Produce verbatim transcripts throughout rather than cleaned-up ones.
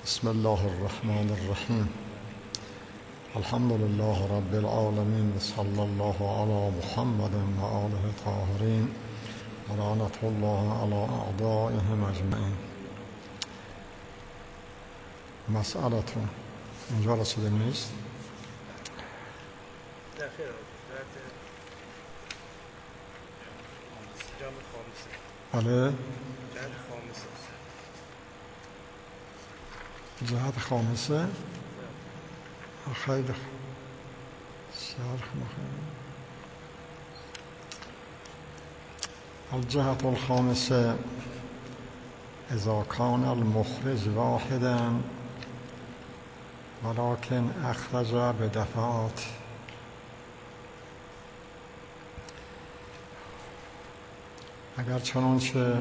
بسم الله الرحمن الرحیم. الحمد لله رب العالمین و صلی الله علی محمد و آله الطاهرین و لعنة الله علی اعدائهم اجمعین. مسئلتون اینجا رسیده نیست؟ بله، جهت خامسه خیلی شرح مخیم. الجهت الخامسه اذا كان المخرج واحدا ولكن اخرج بدفعات. اگر چنانچه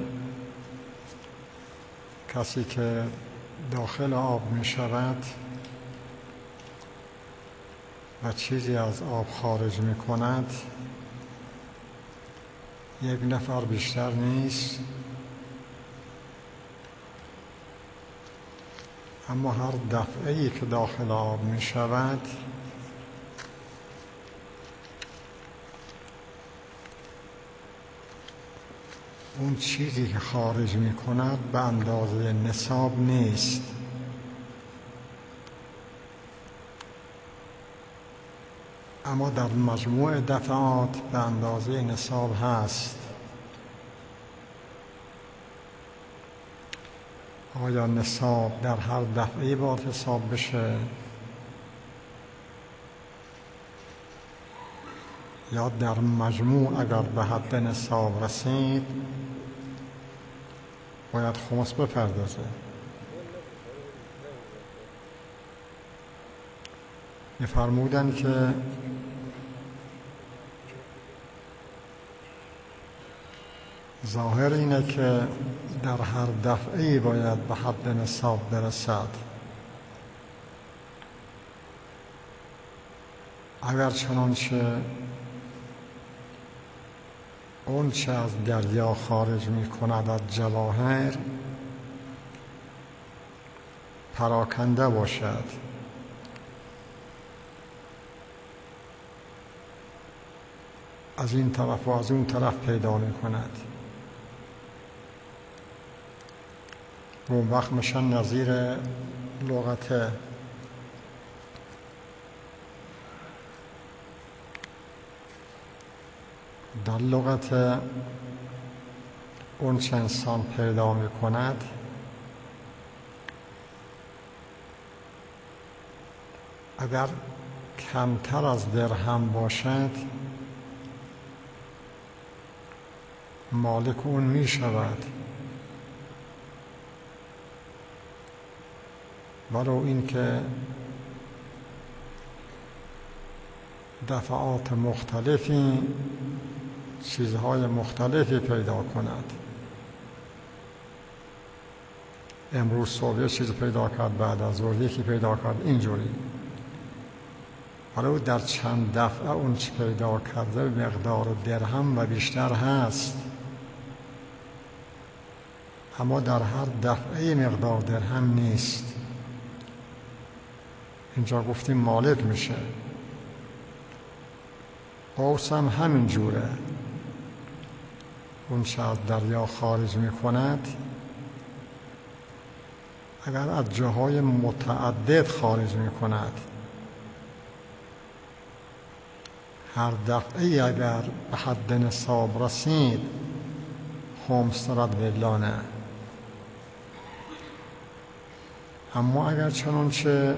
کسی که داخل آب می شود و چیزی از آب خارج می کند یک نفر بیشتر نیست، اما هر دفعه‌ای که داخل آب می شود اون چیزی که خارج می کند به اندازه نصاب نیست. اما در مجموع دفعات به اندازه نصاب هست. آیا نصاب در هر دفعه باید حساب بشه یا در مجموع اگر به حد نصاب رسید باید خمس بپردازه؟ می‌فرمودند که ظاهر اینه که در هر دفعه‌ای باید به حد نصاب برسد. اگر چنانچه اون چه از دریا خارج می کند از جواهر پراکنده باشد، از این طرف و از اون طرف پیدا می کند، اون وقت میشن نظیر لغته. در لغت اون چه انسان پیدا می کند اگر کمتر از درهم باشد مالک اون می شود، ولو این که دفعات مختلفی چیزهای مختلفی پیدا کند. امروز صبح چیز پیدا کرد، بعد از ظهر یکی پیدا کرد، اینجوری. حالا در چند دفعه اون چی پیدا کرده مقدار درهم و بیشتر هست، اما در هر دفعه مقدار درهم نیست. اینجا گفتیم مالک میشه. قوس هم همین جوره. اون چه از دریا خارج می کند اگر از جاهای متعدد خارج می کند هر دفعه اگر به حد نصاب رسید خمس دارد بالله نه. اما اگر چنانچه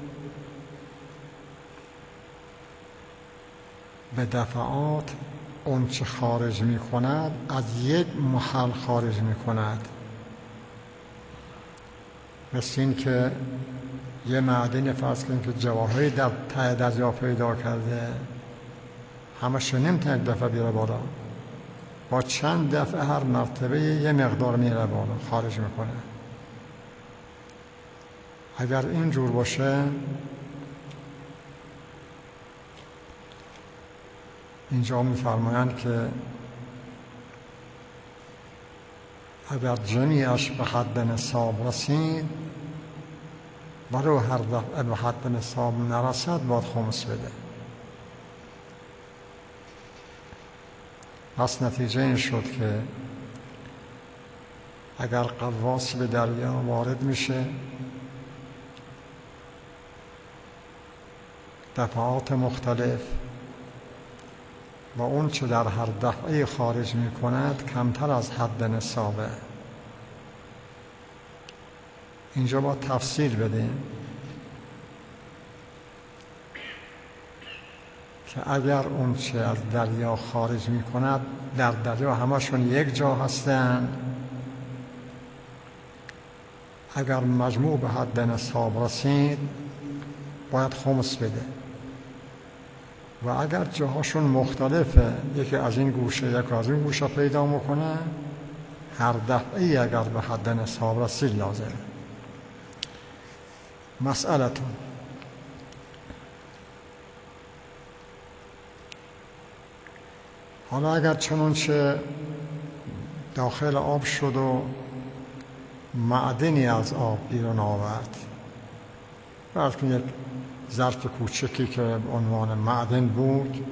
به دفعات اون چه خارج می کند از یک محل خارج می کند، مثل این که یه معدن فرض کنیم که جواهری در ته دریا پیدا کرده، همش نمیتونه یک دفعه بیاره بالا، با چند دفعه هر مرتبه یه مقدار میره بالا خارج میکنه. اگر اینجور باشه اینجا می‌فرمایند که اگر جمیعش به حد نصاب رسید ولو هر دفعه به حد نصاب نرسد باید خمس بده. پس نتیجه این شد که اگر غواص به دریا وارد میشه، دفعات مختلف و اون چه در هر دفعه خارج می کند کمتر از حد نصابه. اینجا با تفصیل بدیم که اگر اون چه از دریا خارج می کند در دریا همشون یک جا هستن، اگر مجموع به حد نصاب رسید باید خمس بده. و اگر جاهاشون مختلفه، یکی از این گوشه یک از این گوشه پیدا میکنه، هر دفعه اگر به حد نصاب رسید لازم. مسئلتون حالا اگر چنانچه داخل آب شد و معدنی از آب بیرون آورد، بلکه یک ظرف کوچکی که عنوان معدن بود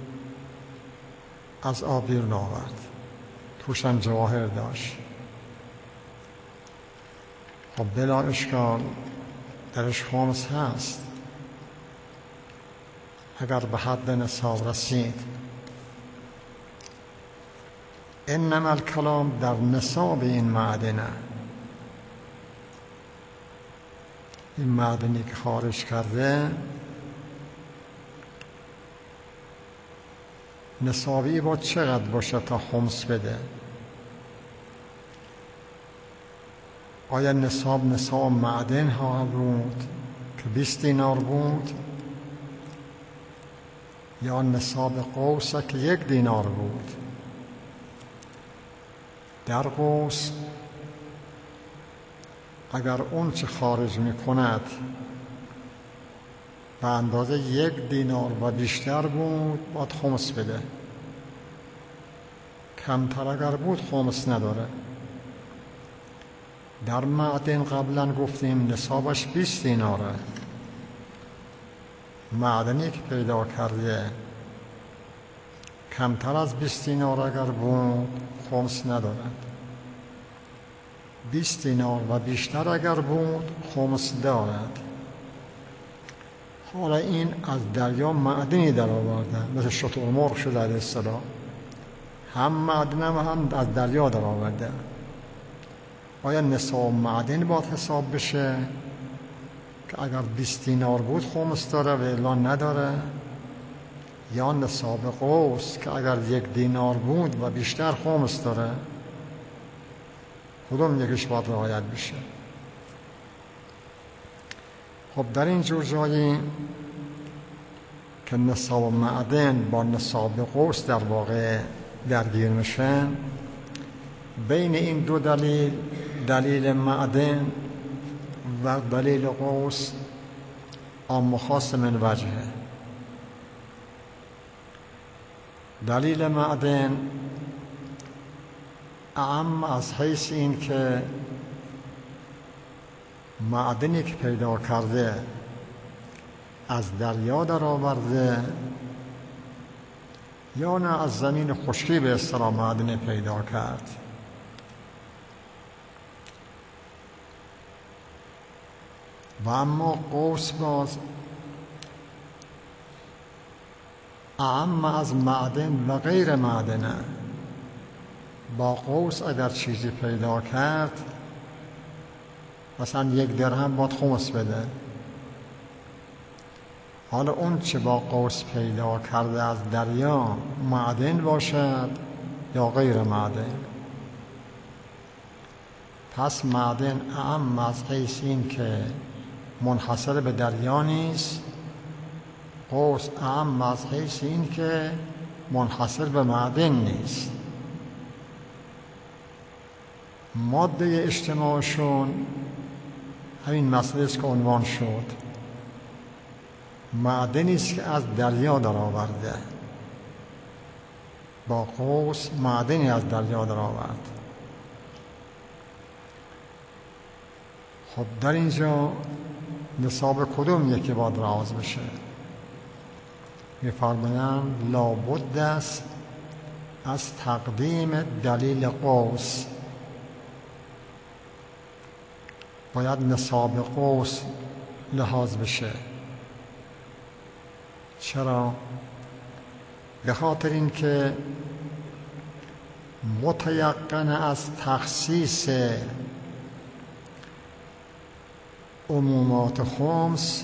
از آب بیرون آورد، توش هم جواهر داشت، خب بلا اشکال درش خمس هست اگر به حد نصاب رسید. انما الکلام در نصاب این معدنه. این معدنی که خارج کرده نصابی با چقدر باشه تا خمس بده؟ آیا نصاب نصاب معدن ها بود که بیست دینار بود، یا نصاب قوسه که یک دینار بود؟ در قوس اگر اون چه خارج می کند به اندازه یک دینار و بیشتر بود باید خمس بده. کمتر اگر بود خمس نداره. در معدن قبلا گفتیم نصابش بیست دیناره. معدنی که پیدا کرده کمتر از بیست دینار اگر بود خمس ندارد. بیست دینار و بیشتر اگر بود خمس دارد. حالا این از دریا معدنی در آورده، مثل شترمرغ شده در اصطلاح، هم معدن هم از دریا در آورده. آیا نصاب معدن باید حساب بشه که اگر بیست دینار بود خمس داره و الا نداره، یا نصاب قوس که اگر یک دینار بود و بیشتر خمس داره؟ کدوم یکیش باید رعایت بشه؟ خب در این جور جایی که نصاب معدن با نصاب قوس در واقع درگیر میشن، بین این دو دلیل، دلیل معدن و دلیل قوس، عام و خاص من وجهه. دلیل معدن اعم از حیث این که معدنی که پیدا کرده از دریا در آورده یا نه از زمین خشکی به اصطلاح معدن پیدا کرد. و اما قوس باز اعم از معدن و غیر معدنه. با قوس اگر چیزی پیدا کرد، مثلا یک درهم باید خمس بده. حالا اون چه با قوس پیدا کرده از دریا معدن باشد یا غیر معدن، پس معدن اعم از حیث این که منحصر به دریا نیست، قوس اعم از حیث این که منحصر به معدن نیست. ماده اجتماعشون همین مسئله است که عنوان شد، معدنی است که از دریا در آورده. با قوس معدنی از دریا در آورد. خب در اینجا نصاب کدوم یکی باید رعایت بشه؟ می‌فرمایند لابد است از تقدیم دلیل قوس، باید نصاب قوس لحاظ بشه. چرا؟ به خاطر اینکه متیقن از تخصیص عمومات خمس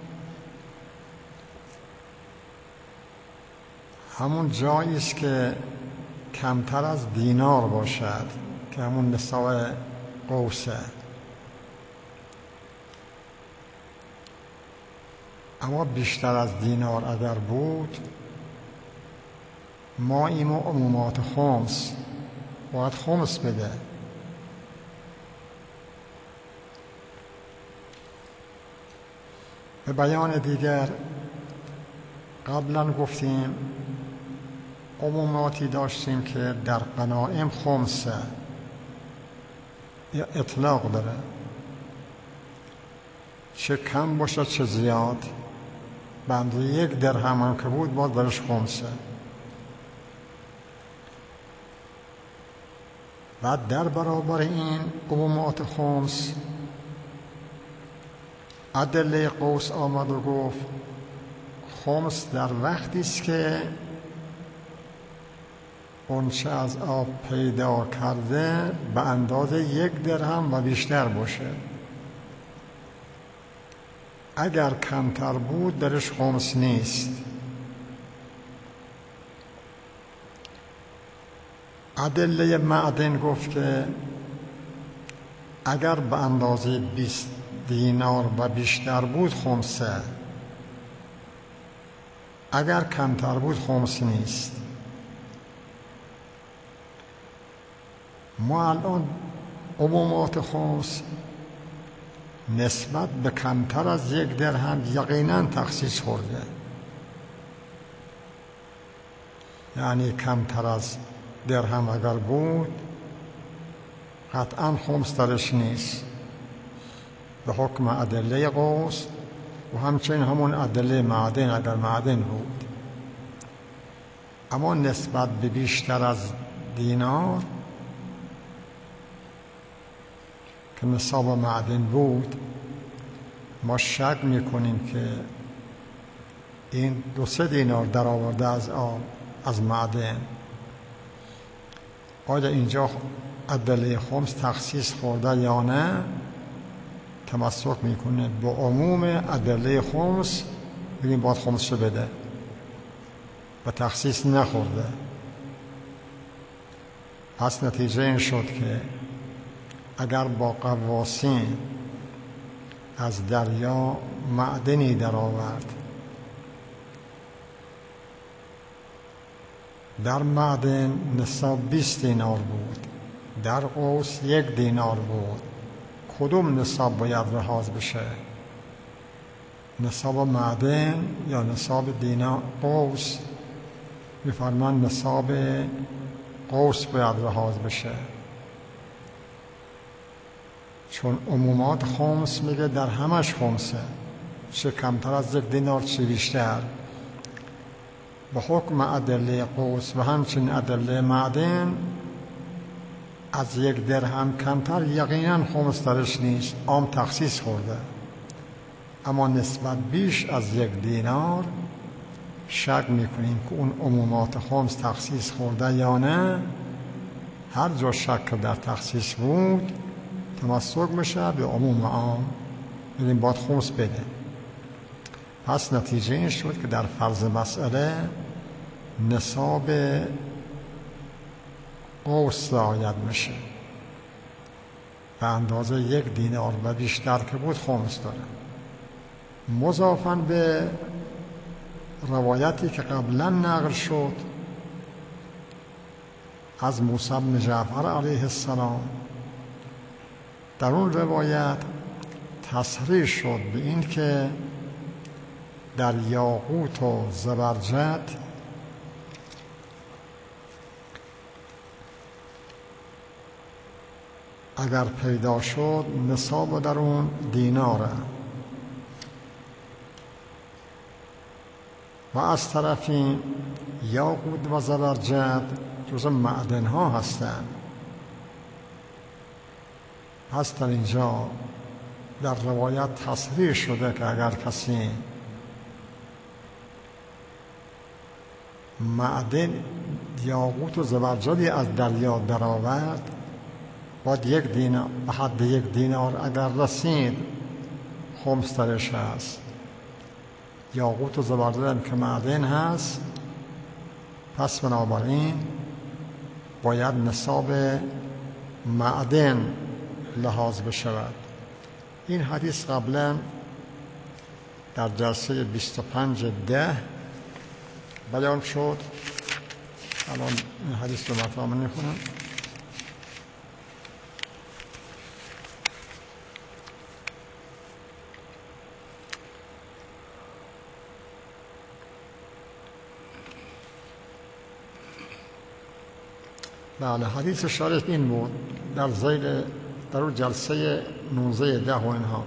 همون جایی است که کمتر از دینار باشد که همون نصاب قوسه. اما بیشتر از دینار اگر بود، ما این عمومات خمس باید خمس بده. به بیان دیگر قبلا گفتیم عموماتی داشتیم که در غنایم خمسه یا اطلاق داره، چه کم باشه چه زیاد، بنده یک درهم هم که بود باید برش خمسه. بعد در برابر این عمومات خمس ادله قوس آمد و گفت خمس در وقتی است که اونچه از آب پیدا کرده به اندازه یک درهم و بیشتر باشه. اگر کمتر بود درش خمس نیست. ادله معدن گفت که اگر به اندازه بیست دینار و بیشتر بود خمسه، اگر کمتر بود خمس نیست. ما الان عمومات خمس نسبت به کمتر از یک درهم یقینا تخصیص خورده، یعنی کمتر از درهم اگر بود قطعا خمس درش نیست به حکم ادله قوس و همچنین همون ادله معدن اگر معدن بود. اما نسبت به بیشتر از دینار که نصاب معدن بود، ما شک میکنیم که این دو سه دینار در آورده از آب از معدن. آیا اینجا ادله خمس تخصیص خورده یا نه؟ تمسک میکنه با عموم ادله خمس، بگیم باید خمس بده و تخصیص نخورده. پس نتیجه این شد که اگر با غواصین از دریا معدنی در آورد، در معدن نصاب بیست دینار بود، در قوس یک دینار بود، کدوم نصاب باید لحاظ بشه؟ نصاب معدن یا نصاب دینار قوس؟ می‌فرمایند نصاب قوس باید لحاظ بشه، چون عمومات خمس میگه در همش خمسه، چه کمتر از یک دینار چه بیشتر. به حکم ادله قوس و همچنین ادله معدن از یک درهم کمتر یقینا خمس درش نیست، عام تخصیص خورده. اما نسبت بیش از یک دینار شک میکنیم که اون عمومات خمس تخصیص خورده یا نه. هر جا شک در تخصیص بود تمسک میشه به عموم عام، بگیم باید خمس بده. پس نتیجه این شد که در فرض مسئله نصاب قوس رعایت میشه، به اندازه یک دینار و بیشتر که بود خمس داره. مضافاً به روایتی که قبلا نقل شد از موسی بن جعفر علیه السلام، در اون روایت تصریح شد به این که در یاقوت و زبرجد اگر پیدا شد نصاب در اون دیناره، و از طرفی یاقوت و زبرجد جز معدن ها هستند. پس در اینجا در روایت تصریح شده که اگر کسی معدن یاقوت و زبرجدی از دریا درآورد، باید یک دینار به حد یک دینار اگر رسید خمس درش هست. یاقوت و زبرجد که معدن هست، پس بنابراین باید نصاب معدن لحاظ بشود. این حدیث قبلا در جلسه بیست و پنج ده بیان شد. الان این حدیث رو مطرح می‌کنم. بله، حدیث شریف این بود در زیل در اون جلسه نوزده ده و اینها.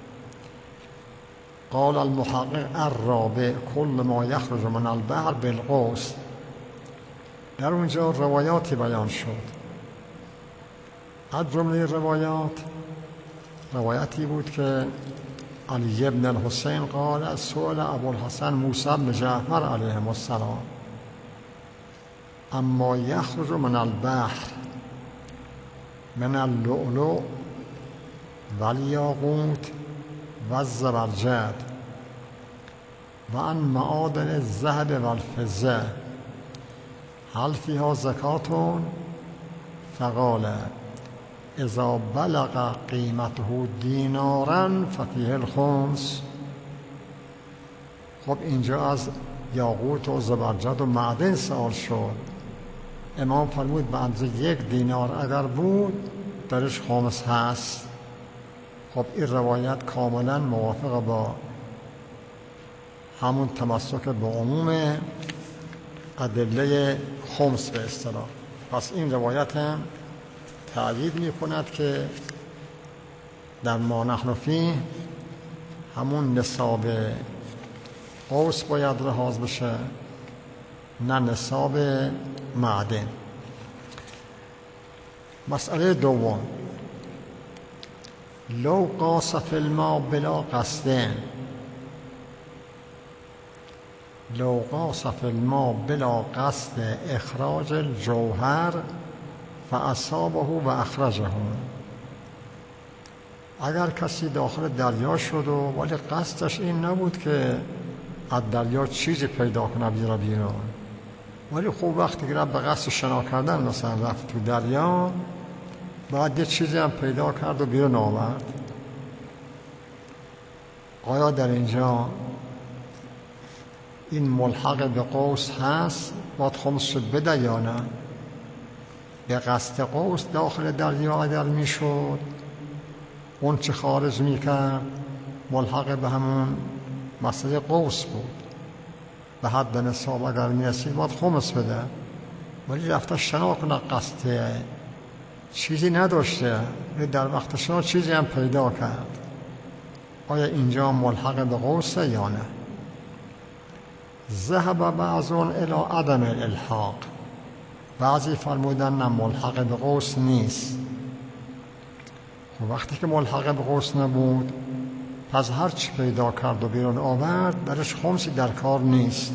قال المحقق الرابع كل ما يخرج من البحر بالقوس. در اونجا روایاتی بیان شد. از جمله روایات روایتی بود که علی بن الحسین قال سئل ابو الحسن موسی بن جعفر علیه السلام اما یخرج من البحر من اللؤلؤ والیاقوت والزبرجد و عن معادن الذهب والفضه هل فیها زکات؟ فقال اذا بلغ قیمته دینارا ففیه الخمس. خب اینجا از یاقوت و زبرجد و معدن سوال شد. امام فرمود به اندازه یک دینار اگر بود درش خمس هست. خب این روایت کاملا موافق با همون تمسک به عموم ادله خمس به اصطلاح. پس این روایت هم تأیید می کند که در ما نحن فیه همون نصاب قوس باید لحاظ بشه، نه نصاب معدن. مسئله دوم، لو قاس فی الماء بلا قصدن لو قاس فی الماء بلا قصد اخراج الجوهر فاصابه و اخرجه. اگر کسی داخل دریا شد و ولی قصدش این نبود که از دریا چیزی پیدا کنه بیاره بیرون، ولی خوب وقتی که به قصد شنا کردن مثلا رفت تو دریا، بعد یه چیزی هم پیدا کرد و بیرون آورد، آیا در اینجا این ملحق به قوس هست باید خمس بده یا نه؟ به قصد قوس داخل دریا اگر میشد اون چه خارج میکرد ملحق به همون مسئله قوس بود، به حد نصاب اگر میرسید باید خمس بده. ولی رفته شنا کنه قصد چیزی نداشته، در وقت شنا چیزی هم پیدا کرد، آیا اینجا ملحق به قوسه یا نه؟ ذهب بعضون الی عدم الالحاق، بعضی فرمودن نه ملحق به قوس نیست. خب وقتی که ملحق به قوس نبود، پس هر چی پیدا کرد و بیرون آورد درش خمسی در کار نیست.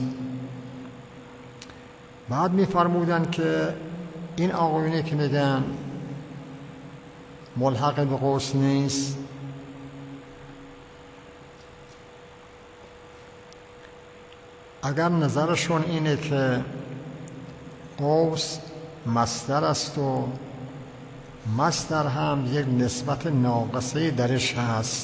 بعد می فرمودن که این آقایونی که میگن ملحق به قوس نیست، اگر نظرشون اینه که قوس مصدر است و مصدر هم یک نسبت ناقصه درش هست،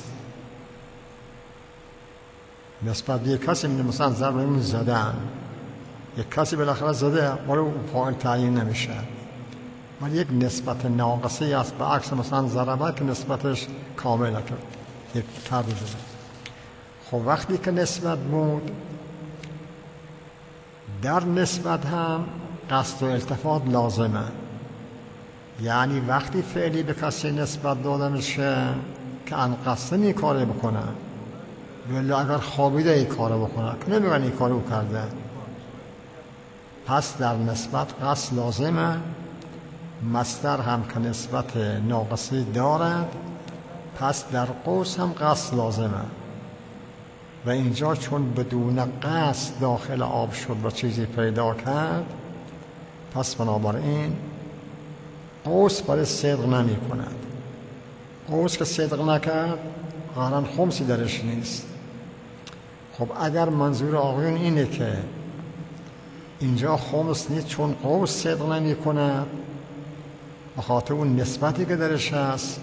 نسبت به یک کسی میده مثلا ضرب این زدن، یک کسی بالاخره زده ولی فاعل تعیین نمیشه، ولی یک نسبت ناقصه است، به عکس مثلا ضربه که نسبتش کامله کرد یک فرد زده. خب وقتی که نسبت بود، در نسبت هم قصد و التفات لازمه، یعنی وقتی فعلی به کسی نسبت داده میشه که ان قصد نی کاری بکنه، ولی اگر خوابیده این کارو بکنه نمیگن این کارو کرده. پس در نسبت قصد لازمه. مصدر هم که نسبت ناقصی دارد، پس در قوس هم قصد لازمه. و اینجا چون بدون قصد داخل آب شد و چیزی پیدا کرد، پس بنابراین قوس برای صدق نمی کند. قوس که صدق نکرد قرآن خمسی درش نیست. خب اگر منظور آقایون اینه که اینجا خمس نیست چون قوس صدق نمی کند به خاطر اون نسبتی که درش هست،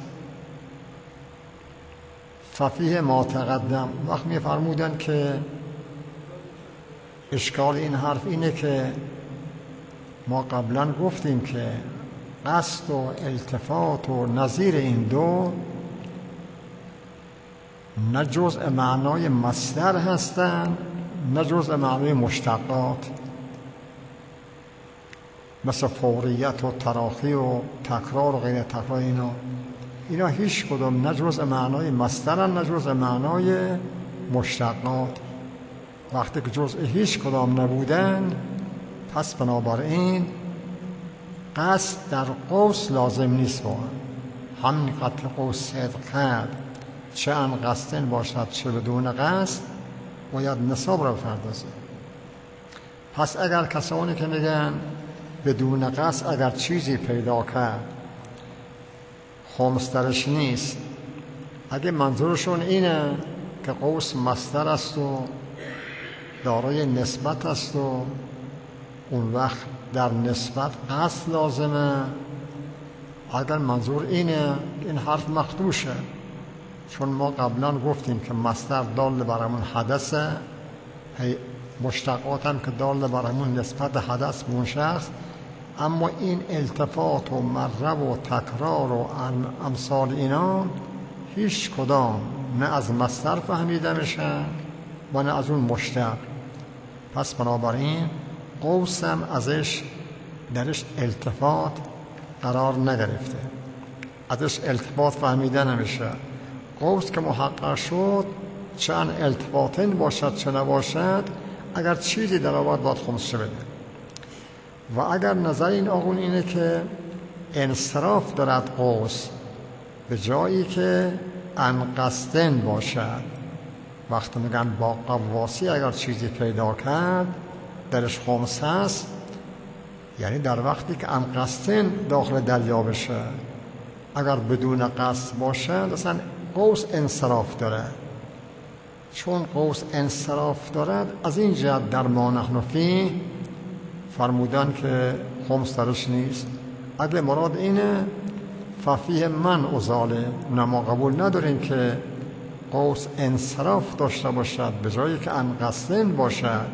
ففیه ما تقدم وقت می فرمودن که اشکال این حرف اینه که ما قبلا گفتیم که قصد و التفات و نظیر این دو نه جزء معنای مصدر هستند نه جزء معنای مشتقات، مثل فوریت و تراخی و تکرار و غیر تکرار. اینا اینا هیچ کدام نه جزء معنای مصدرن نه جزء معنای مشتقات. وقتی که جزء هیچ کدام نبودن، پس بنابراین قصد در قوس لازم نیست. با همین قطع قوس صدق کرد، چه ان قصدن باشد چه بدون قصد، باید نصاب را بپردازه. پس اگر کسانی که میگن بدون قصد اگر چیزی پیدا کرد خمس درش نیست، اگه منظورشون اینه که قوس مصدر است و دارای نسبت است و اون وقت در نسبت قصد لازمه، اگر منظور اینه این حرف مخدوشه. چون ما قبلا گفتیم که مصدر دال بر همون حدثه، مشتقات هم که دال بر همون نسبت حدث به اون شخص، اما این التفات و مره و تکرار و امثال اینا هیچ کدام نه از مصدر فهمیده میشه و نه از اون مشتق. پس بنابراین قوس هم ازش درش التفات قرار نگرفته، ازش التفات فهمیده نمیشه. قوس که محقق شد، چند التفاتن باشد چه نباشد، اگر چیزی در آورد باید خمسه بده. و اگر نظر این آقون اینه که انصراف دارد قوس به جایی که انقصدن باشد، وقتی میگن با قواسی اگر چیزی پیدا کرد درش خمس هست، یعنی در وقتی که انقصدن داخل دریا بشه. اگر بدون قصد باشه اصلا قوس انصراف داره. چون قوس انصراف دارد، از این جهت در ما نحن فیه فرمودن که خمس درش نیست. اگه مراد اینه ففیه من ازاله، نما قبول نداریم که قوس انصراف داشته باشد به جایی که انقصدن باشد.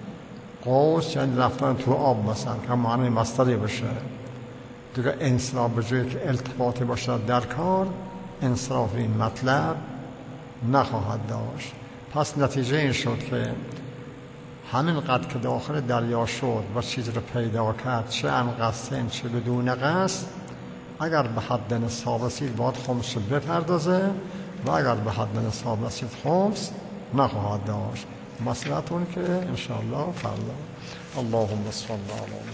قوس یعنی رفتن تو آب مثلا که معنی مصدری باشه دیگه. انصراف به جایی که التفاتی باشد در کار، انصراف این مطلب نخواهد داشت. پس نتیجه این شد که همین قدر که داخل دریا شد و چیز رو پیدا کرد، چه انقصدن چه بدون قصد، اگر به حد نصاب رسید باید خمس بپردازه و اگر به حد نصاب رسید خمس نخواهد داشت. مسئلتون که انشاءالله فردا. اللهم صل علی